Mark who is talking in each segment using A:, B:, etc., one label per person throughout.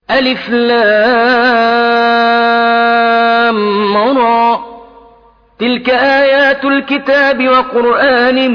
A: ألف لام را تلك آيات الكتاب وقرآن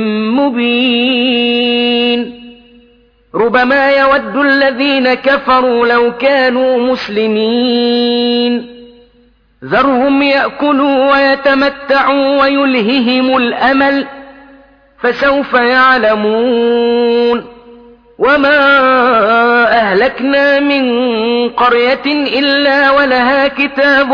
A: مبين ربما يود الذين كفروا لو كانوا مسلمين ذرهم يأكلوا ويتمتعوا ويلههم الأمل فسوف يعلمون وما أهلكنا من قرية إلا ولها كتاب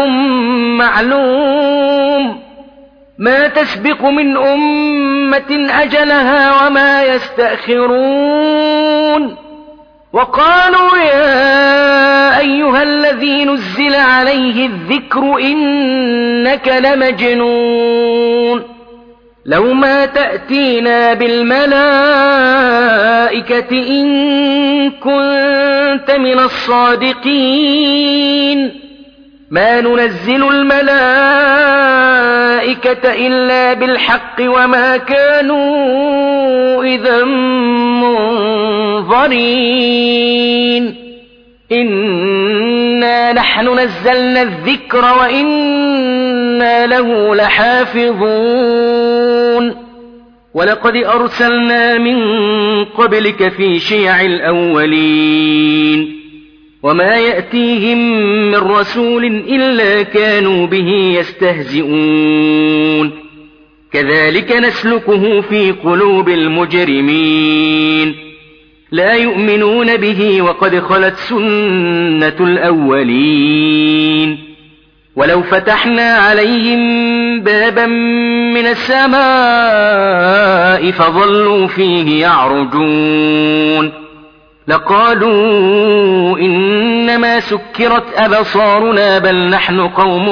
A: معلوم ما تسبق من أمة أجلها وما يستأخرون وقالوا يا أيها الذي نزل عليه الذكر إنك لمجنون لو ما تأتينا بالملائكة إن كنت من الصادقين ما ننزل الملائكة إلا بالحق وما كانوا إذا منظرين إنا نحن نزلنا الذكر وإنا له لحافظون ولقد أرسلنا من قبلك في شيع الأولين وما يأتيهم من رسول إلا كانوا به يستهزئون كذلك نسلكه في قلوب المجرمين لا يؤمنون به وقد خلت سنة الأولين ولو فتحنا عليهم بابا من السماء فظلوا فيه يعرجون لقالوا إنما سكرت أبصارنا بل نحن قوم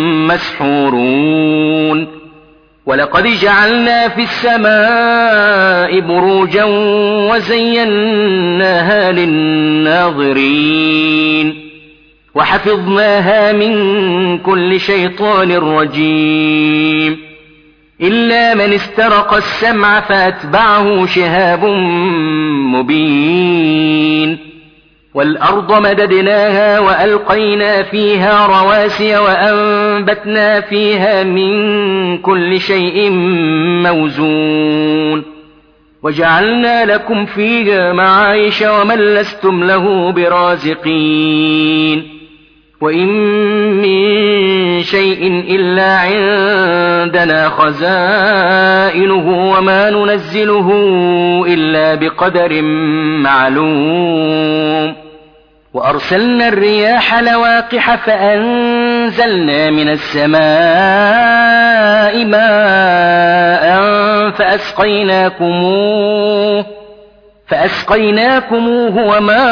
A: مسحورون ولقد جعلنا في السماء بروجا وزيناها للناظرين وحفظناها من كل شيطان رجيم إلا من استرق السمع فأتبعه شهاب مبين والأرض مددناها وألقينا فيها رواسي وأنبتنا فيها من كل شيء موزون وجعلنا لكم فيها معايش ومن لستم له برازقين وإن من شيء إلا عندنا خزائنه وما ننزله إلا بقدر معلوم وأرسلنا الرياح لواقح فأنزلنا من السماء ماء فأسقيناكموه وما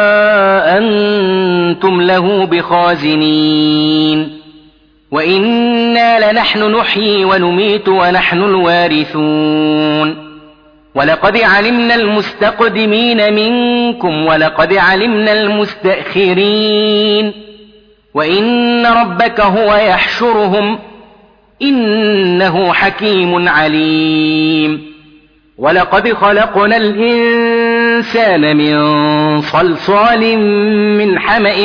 A: أنتم له بخازنين وإنا لنحن نحيي ونميت ونحن الوارثون ولقد علمنا المستقدمين منكم ولقد علمنا المستأخرين وإن ربك هو يحشرهم إنه حكيم عليم ولقد خلقنا الإنسان من صلصال من حمأ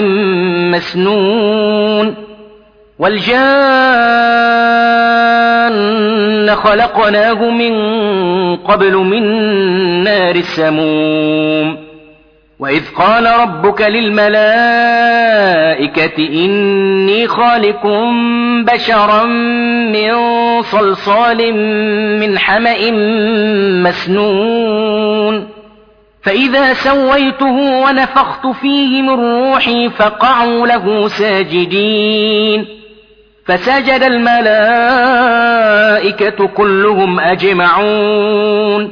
A: مسنون والجان خلقناه من قبل من نار السموم وإذ قال ربك للملائكة إني خالق بشرا من صلصال من حمأ مسنون فإذا سويته ونفخت فيه من روحي فقعوا له ساجدين فسجد الملائكة كلهم أجمعون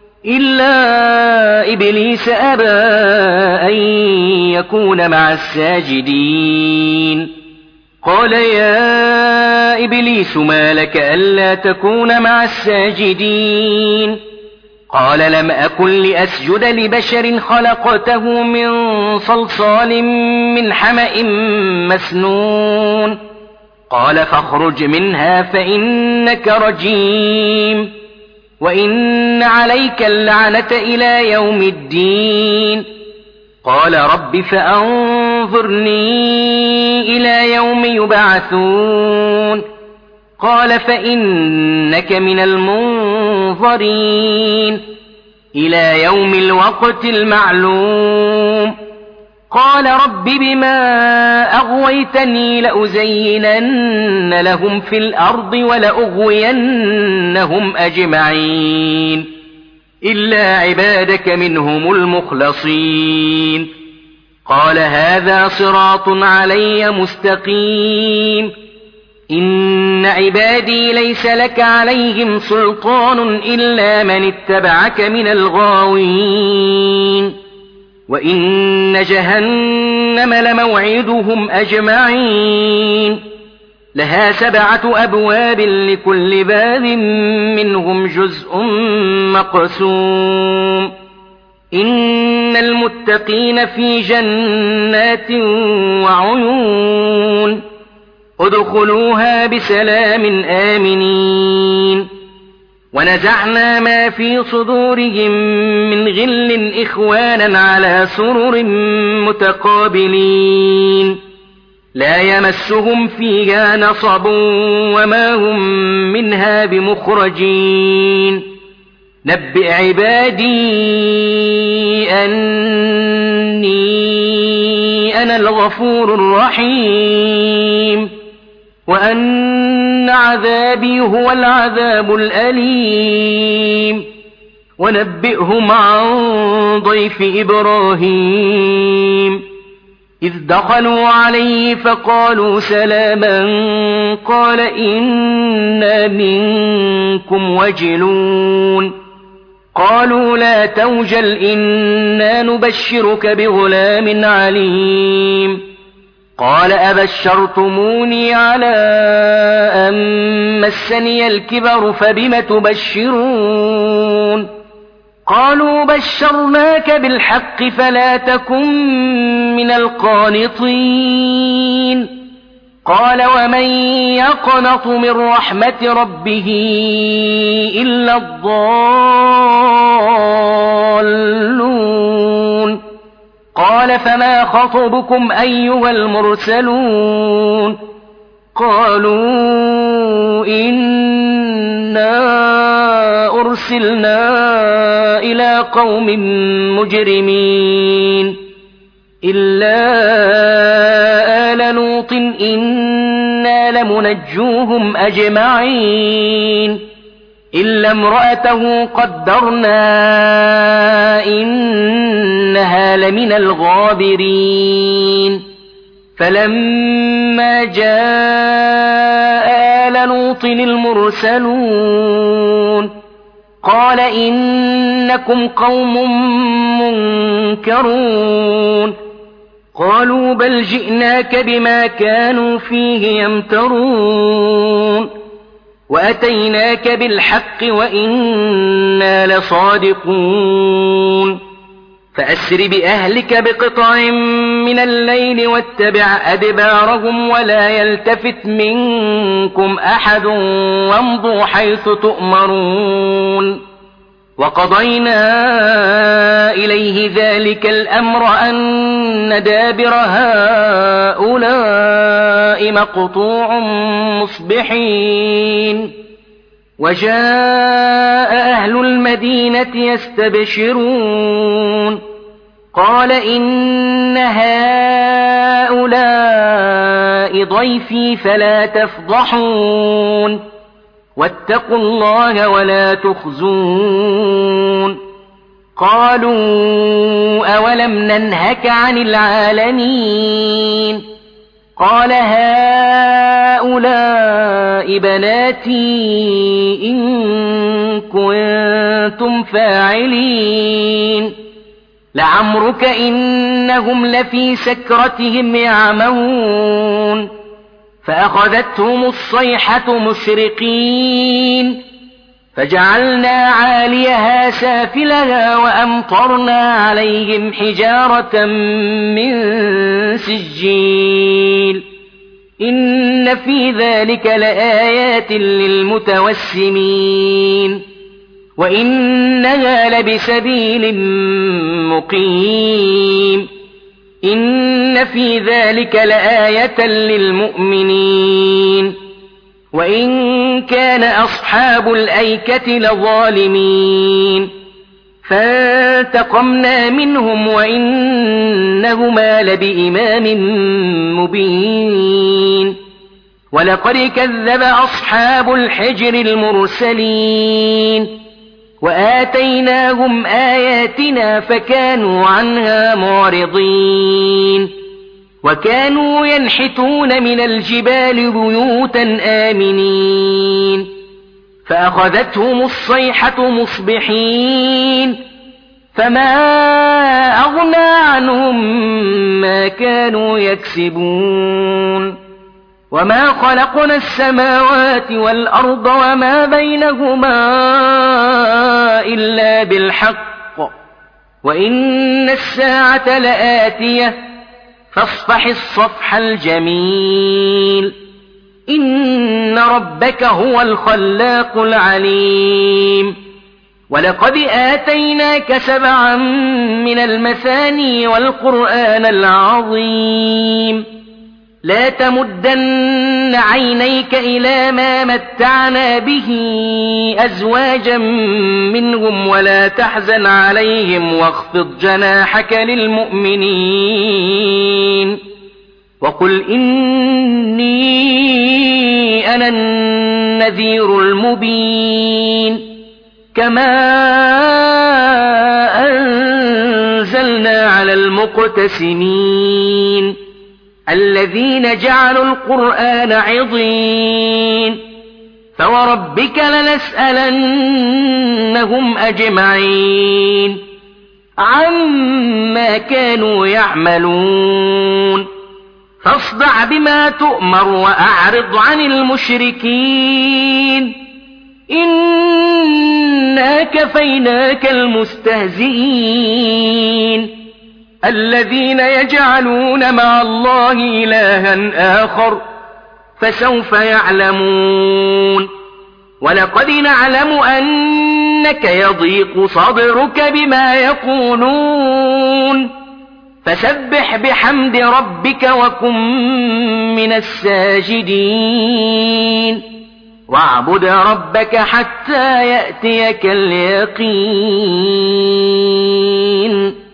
A: إلا إبليس أبى أن يكون مع الساجدين قال يا إبليس ما لك ألا تكون مع الساجدين قال لم أكن لأسجد لبشر خلقته من صلصال من حمأ مسنون قال فاخرج منها فإنك رجيم وإن عليك اللعنة إلى يوم الدين قال رب فأنظرني انظرني إلى يوم يبعثون قال فإنك من المنظرين إلى يوم الوقت المعلوم قال رب بما أغويتني لأزينن لهم في الأرض ولأغوينهم أجمعين إلا عبادك منهم المخلصين قال هذا صراط علي مستقيم إن عبادي ليس لك عليهم سلطان إلا من اتبعك من الغاوين وإن جهنم لموعدهم أجمعين لها 7 أبواب لكل باب منهم جزء مقسوم إن المتقين في جنات وعيون ادخلوها بسلام آمنين ونزعنا ما في صدورهم من غل إخوانا على سرر متقابلين لا يمسهم فيها نصب وما هم منها بمخرجين نبئ عبادي أني أنا الغفور الرحيم وأن عذابي هو العذاب الأليم ونبئهم عن ضيف إبراهيم إذ دخلوا عليه فقالوا سلاما قال إنا منكم وجلون قالوا لا توجل إنا نبشرك بغلام عليم قال أبشرتموني على أن مسني الكبر فبم تبشرون قالوا بشرناك بالحق فلا تكن من القانطين قال ومن يقنط من رحمة ربه إلا الضالون قال فما خطبكم أيها المرسلون قالوا إنا أرسلنا إلى قوم مجرمين إلا آل لوط إنا لمنجوهم أجمعين إلا امرأته قدرنا إنها لمن الغابرين فلما جاء آل لوط المرسلون قال إنكم قوم منكرون قالوا بل جئناك بما كانوا فيه يمترون وأتيناك بالحق وإنا لصادقون فأسر بأهلك بقطع من الليل واتبع أدبارهم ولا يلتفت منكم أحد وامضوا حيث تؤمرون وقضينا إليه ذلك الأمر أن دابر هؤلاء مقطوع مصبحين وجاء أهل المدينة يستبشرون قال إن هؤلاء ضيفي فلا تفضحون واتقوا الله ولا تخزون قالوا أولم ننهك عن العالمين قال هؤلاء بناتي إن كنتم فاعلين لعمرك إنهم لفي سكرتهم يعمهون فأخذتهم الصيحة مشرقين فجعلنا عاليها سافلها وأمطرنا عليهم حجارة من سجيل إن في ذلك لآيات للمتوسمين وإنها لبسبيل مقيم إن في ذلك لآية للمؤمنين وإن كان أصحاب الأيكة لظالمين فانتقمنا منهم وإنهما لبإمام مبين ولقد كذب أصحاب الحجر المرسلين وآتيناهم آياتنا فكانوا عنها معرضين وكانوا ينحتون من الجبال بيوتا آمنين فأخذتهم الصيحة مصبحين فما أغنى عنهم ما كانوا يكسبون وما خلقنا السماوات والأرض وما بينهما إلا بالحق وإن الساعة لآتية فاصفح الصفح الجميل إن ربك هو الخلاق العليم ولقد آتيناك 7 من المثاني والقرآن العظيم لا تمدن عينيك إلى ما متعنا به أزواجا منهم ولا تحزن عليهم واخفض جناحك للمؤمنين وقل إني أنا النذير المبين كما أنزلنا على المقتسمين الذين جعلوا القرآن عضين فوربك لنسألنهم أجمعين عما كانوا يعملون فاصدع بما تؤمر وأعرض عن المشركين إنا كفيناك المستهزئين الذين يجعلون مع الله إلها آخر فسوف يعلمون ولقد نعلم أنك يضيق صدرك بما يقولون فسبح بحمد ربك وكن من الساجدين واعبد ربك حتى يأتيك اليقين